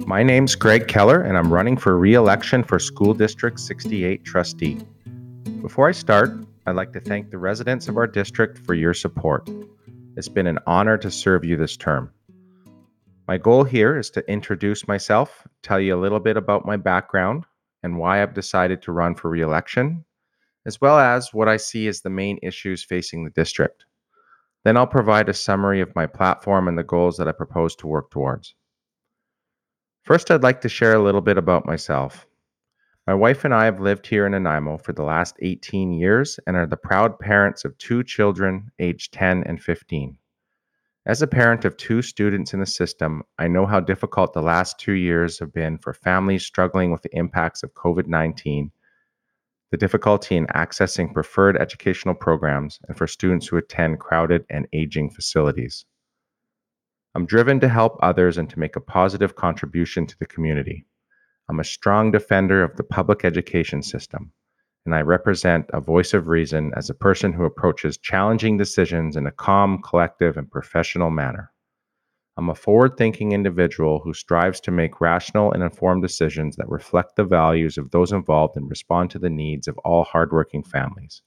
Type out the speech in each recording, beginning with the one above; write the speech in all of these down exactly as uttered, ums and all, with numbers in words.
My name's Greg Keller, and I'm running for re-election for School District sixty-eight Trustee. Before I start, I'd like to thank the residents of our district for your support. It's been an honor to serve you this term. My goal here is to introduce myself, tell you a little bit about my background and why I've decided to run for re-election, as well as what I see as the main issues facing the district. Then I'll provide a summary of my platform and the goals that I propose to work towards. First, I'd like to share a little bit about myself. My wife and I have lived here in Nanaimo for the last eighteen years and are the proud parents of two children aged ten and fifteen. As a parent of two students in the system, I know how difficult the last two years have been for families struggling with the impacts of COVID nineteen, the difficulty in accessing preferred educational programs, and for students who attend crowded and aging facilities. I'm driven to help others and to make a positive contribution to the community. I'm a strong defender of the public education system, and I represent a voice of reason as a person who approaches challenging decisions in a calm, collective, and professional manner. I'm a forward-thinking individual who strives to make rational and informed decisions that reflect the values of those involved and respond to the needs of all hardworking families.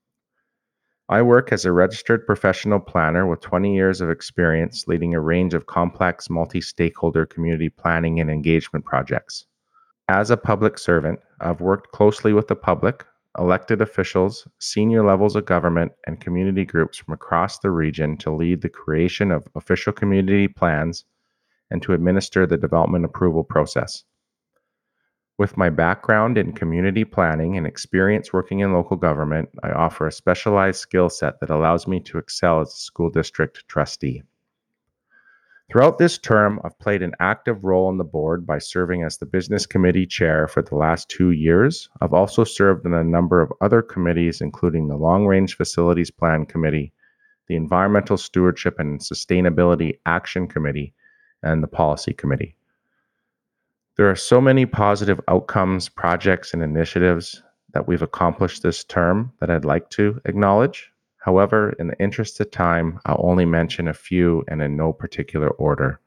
I work as a registered professional planner with twenty years of experience leading a range of complex multi-stakeholder community planning and engagement projects. As a public servant, I've worked closely with the public, elected officials, senior levels of government, and community groups from across the region to lead the creation of official community plans and to administer the development approval process. With my background in community planning and experience working in local government, I offer a specialized skill set that allows me to excel as a school district trustee. Throughout this term, I've played an active role on the board by serving as the business committee chair for the last two years. I've also served on a number of other committees, including the Long Range Facilities Plan Committee, the Environmental Stewardship and Sustainability Action Committee, and the Policy Committee. There are so many positive outcomes, projects, and initiatives that we've accomplished this term that I'd like to acknowledge. However, in the interest of time, I'll only mention a few and in no particular order.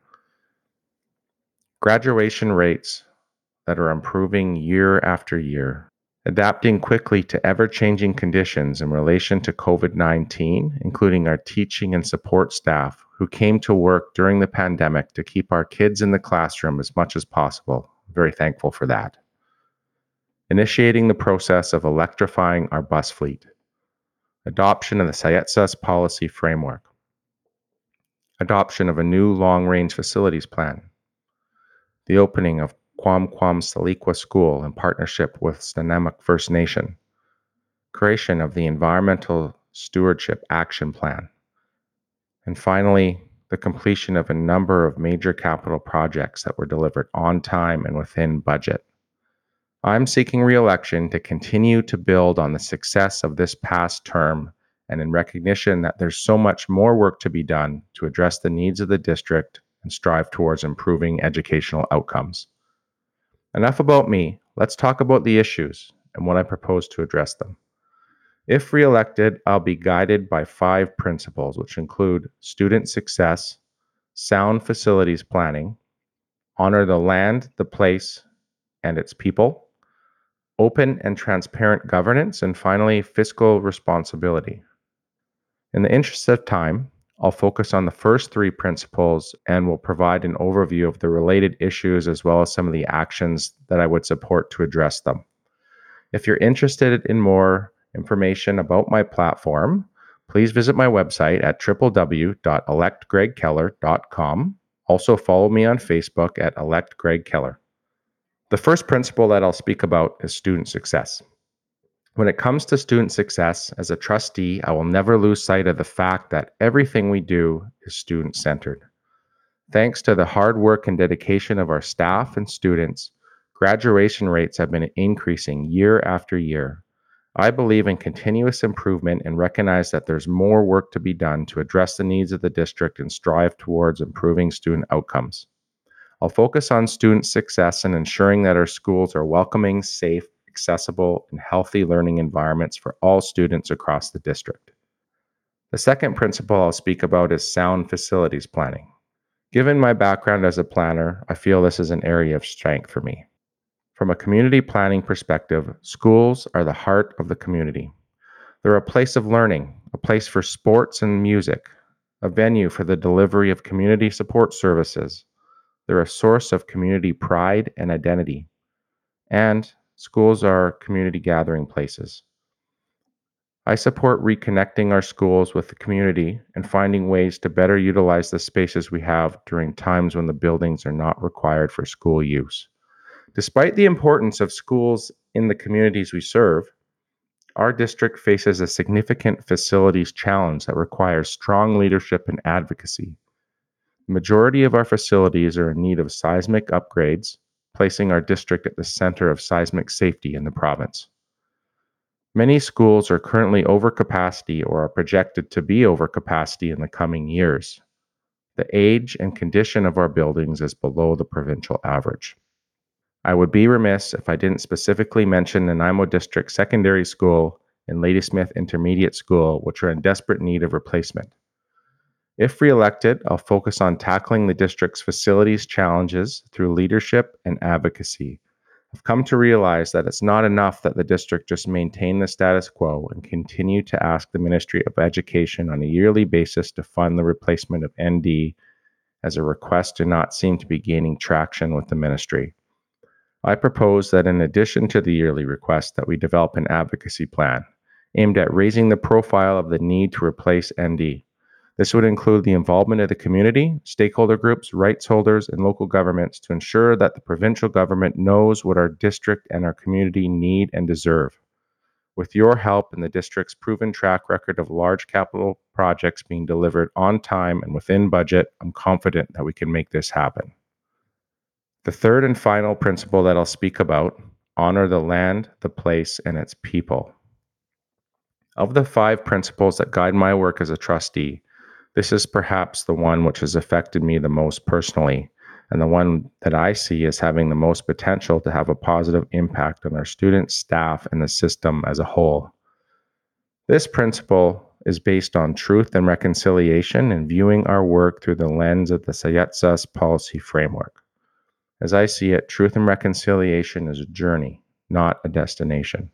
Graduation rates that are improving year after year, adapting quickly to ever-changing conditions in relation to COVID nineteen, including our teaching and support staff who came to work during the pandemic to keep our kids in the classroom as much as possible. I'm very thankful for that. Initiating the process of electrifying our bus fleet. Adoption of the SAYETSA's policy framework. Adoption of a new long-range facilities plan. The opening of Quam Quam Saliqua School in partnership with Snuneymuxw First Nation. Creation of the Environmental Stewardship Action Plan. And finally, the completion of a number of major capital projects that were delivered on time and within budget. I'm seeking re-election to continue to build on the success of this past term and in recognition that there's so much more work to be done to address the needs of the district and strive towards improving educational outcomes. Enough about me. Let's talk about the issues and what I propose to address them. If re-elected, I'll be guided by five principles, which include student success, sound facilities planning, honor the land, the place, and its people, open and transparent governance, and finally, fiscal responsibility. In the interest of time, I'll focus on the first three principles and will provide an overview of the related issues as well as some of the actions that I would support to address them. If you're interested in more information about my platform, please visit my website at w w w dot elect greg keller dot com. Also follow me on Facebook at Elect Greg Keller. The first principle that I'll speak about is student success. When it comes to student success, as a trustee, I will never lose sight of the fact that everything we do is student-centered. Thanks to the hard work and dedication of our staff and students, graduation rates have been increasing year after year. I believe in continuous improvement and recognize that there's more work to be done to address the needs of the district and strive towards improving student outcomes. I'll focus on student success and ensuring that our schools are welcoming, safe, accessible, and healthy learning environments for all students across the district. The second principle I'll speak about is sound facilities planning. Given my background as a planner, I feel this is an area of strength for me. From a community planning perspective, schools are the heart of the community. They're a place of learning, a place for sports and music, a venue for the delivery of community support services. They're a source of community pride and identity. And schools are community gathering places. I support reconnecting our schools with the community and finding ways to better utilize the spaces we have during times when the buildings are not required for school use. Despite the importance of schools in the communities we serve, our district faces a significant facilities challenge that requires strong leadership and advocacy. The majority of our facilities are in need of seismic upgrades, placing our district at the center of seismic safety in the province. Many schools are currently over capacity or are projected to be over capacity in the coming years. The age and condition of our buildings is below the provincial average. I would be remiss if I didn't specifically mention Nanaimo District Secondary School and Ladysmith Intermediate School, which are in desperate need of replacement. If re-elected, I'll focus on tackling the district's facilities challenges through leadership and advocacy. I've come to realize that it's not enough that the district just maintain the status quo and continue to ask the Ministry of Education on a yearly basis to fund the replacement of N D, as a request do not seem to be gaining traction with the ministry. I propose that in addition to the yearly request, that we develop an advocacy plan aimed at raising the profile of the need to replace N D. This would include the involvement of the community, stakeholder groups, rights holders, and local governments to ensure that the provincial government knows what our district and our community need and deserve. With your help and the district's proven track record of large capital projects being delivered on time and within budget, I'm confident that we can make this happen. The third and final principle that I'll speak about: honor the land, the place, and its people. Of the five principles that guide my work as a trustee, this is perhaps the one which has affected me the most personally, and the one that I see as having the most potential to have a positive impact on our students, staff, and the system as a whole. This principle is based on truth and reconciliation and viewing our work through the lens of the SAYETSAS policy framework. As I see it, truth and reconciliation is a journey, not a destination.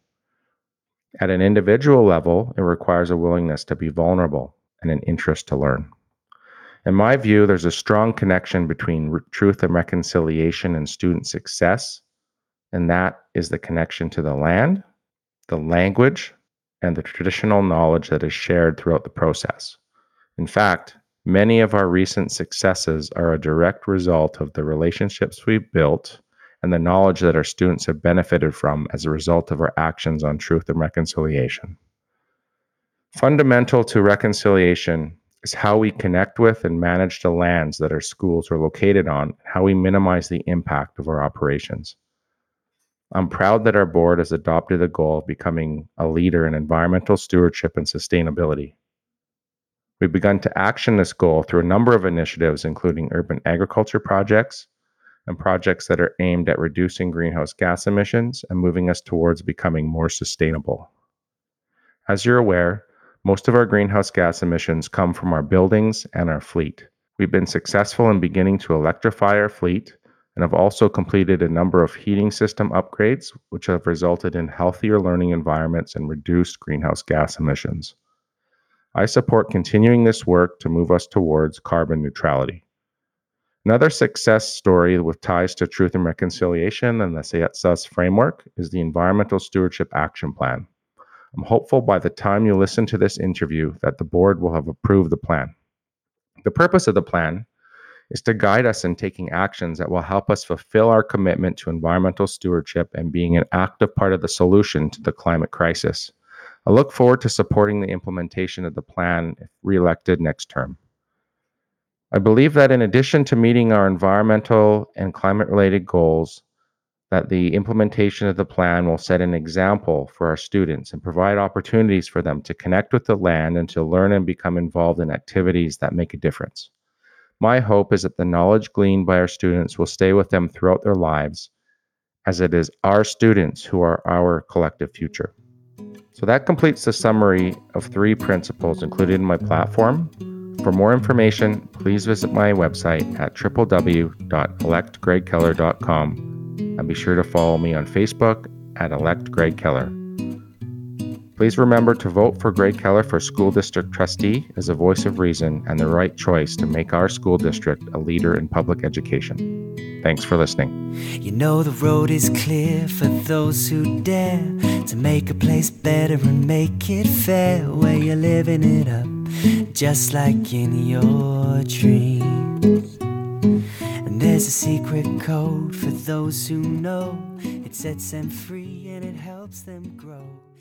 At an individual level, it requires a willingness to be vulnerable and an interest to learn. In my view, there's a strong connection between r- truth and reconciliation and student success, and that is the connection to the land, the language, and the traditional knowledge that is shared throughout the process. In fact, many of our recent successes are a direct result of the relationships we've built and the knowledge that our students have benefited from as a result of our actions on truth and reconciliation. Fundamental to reconciliation is how we connect with and manage the lands that our schools are located on, and how we minimize the impact of our operations. I'm proud that our board has adopted the goal of becoming a leader in environmental stewardship and sustainability. We've begun to action this goal through a number of initiatives, including urban agriculture projects and projects that are aimed at reducing greenhouse gas emissions and moving us towards becoming more sustainable. As you're aware, most of our greenhouse gas emissions come from our buildings and our fleet. We've been successful in beginning to electrify our fleet and have also completed a number of heating system upgrades, which have resulted in healthier learning environments and reduced greenhouse gas emissions. I support continuing this work to move us towards carbon neutrality. Another success story with ties to truth and reconciliation and the SAYETSAS framework is the Environmental Stewardship Action Plan. I'm hopeful by the time you listen to this interview that the board will have approved the plan. The purpose of the plan is to guide us in taking actions that will help us fulfill our commitment to environmental stewardship and being an active part of the solution to the climate crisis. I look forward to supporting the implementation of the plan if re-elected next term. I believe that in addition to meeting our environmental and climate-related goals, that the implementation of the plan will set an example for our students and provide opportunities for them to connect with the land and to learn and become involved in activities that make a difference. My hope is that the knowledge gleaned by our students will stay with them throughout their lives, as it is our students who are our collective future. So that completes the summary of three principles included in my platform. For more information, please visit my website at w w w dot elect greg keller dot com and be sure to follow me on Facebook at Elect Greg Keller. Please remember to vote for Greg Keller for School District Trustee as a voice of reason and the right choice to make our school district a leader in public education. Thanks for listening. You know the road is clear for those who dare to make a place better and make it fair, where you're living it up just like in your dreams. And there's a secret code for those who know. It sets them free and it helps them grow.